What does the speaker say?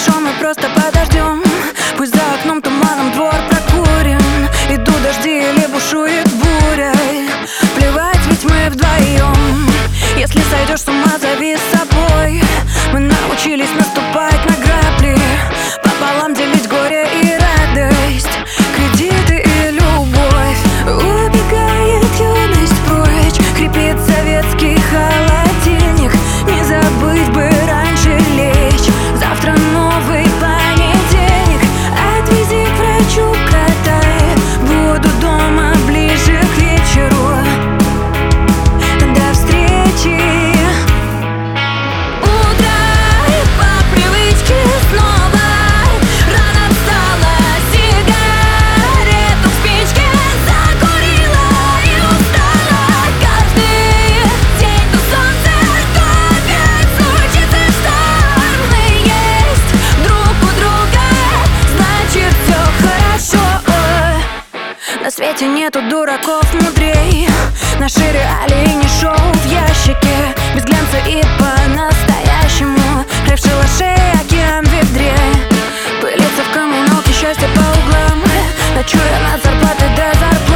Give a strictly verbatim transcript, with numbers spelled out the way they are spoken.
хорошо, мы просто подождем. Пусть за окном туманом двор прокурен, идут дожди или бушует бурей. Плевать, ведь мы вдвоем. Если сойдешь с ума, зови с собой. Мы научились наступать на грабли, пополам делить горе и радость, кредиты и любовь. Убегает юность прочь, хрипит советский холодильник. Не забыть бы раньше лечь, завтра новый понедельник. Отвези к врачу кота, буду дома ближе к вечеру. До встречи. На свете нету дураков мудрей. Наши реалии не шоу в ящике, без глянца и по-настоящему. Рай в шалаше, океан в ведре, пылится в коммуналке счастье по углам, ночуя от зарплаты до зарплаты.